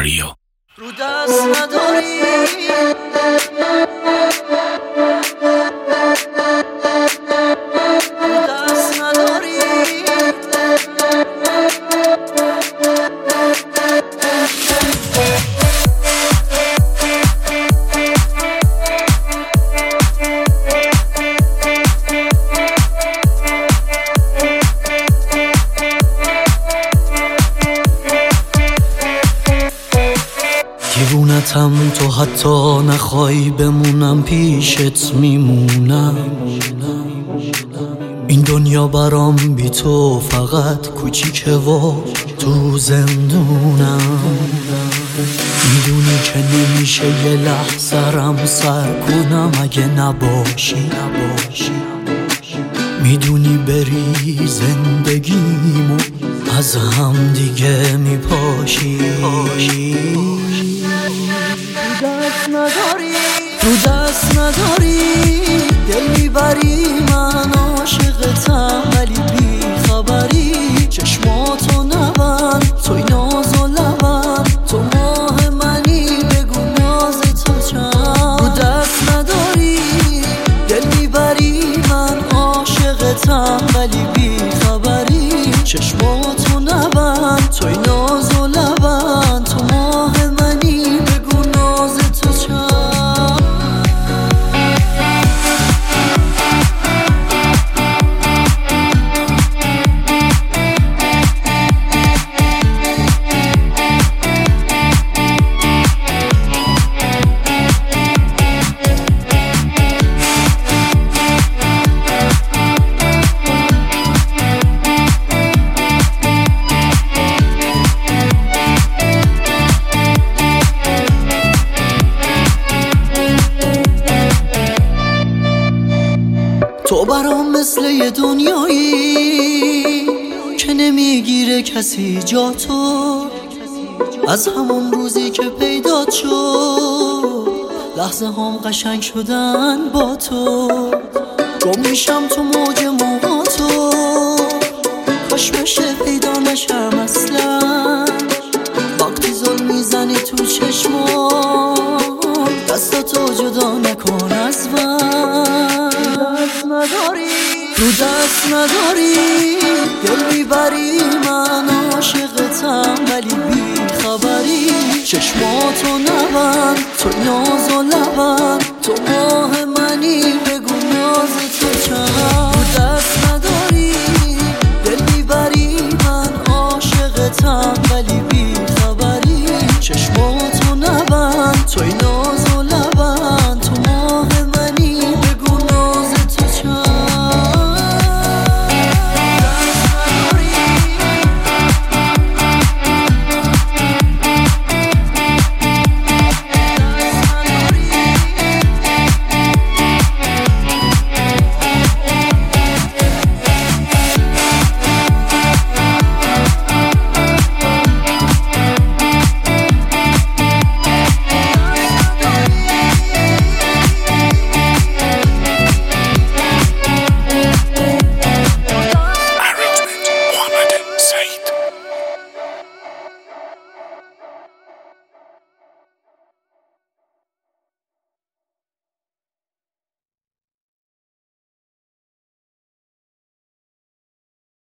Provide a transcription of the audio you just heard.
رادیو. رو دست نداری دیوونتم تو حتی نخوای بمونم پیشت میمونم. این دنیا برام بی تو فقط کوچیکه و تو زندونم. میدونی که نمیشه یه لحظه رم سر کنم اگه نباشی. میدونی بری زندگیمو از هم دیگه میپاشی. رو دست نداری دل میبری من عاشقتم ولی بی خبری. چشماتو نبند توی ناز و لبند تو ماه منی بگو ناز تو چند. رو دست نداری دل میبری من عاشقتم ولی بی خبری. چشماتو نبند توی ناز و لبند تو ماه منی بگو ناز تو چند. تو برام مثل یه دنیایی که نمیگیره کسی جا تو. از همون روزی که پیدات شد لحظه هم قشنگ شدن با تو. گم میشم تو موج موهاتو کاش بشه پیدا نشم اصلا. وقتی زل میزنی تو چشمام دستاتو جدا نکن از من. رو دست نداری دل میبری من عاشقتم ولی بی خبری. چشماتو نبند توی ناز و لبند تو ماه منی بگو ناز تو چند. رو دست نداری دل میبری من عاشقتم ولی بی خبری. چشماتو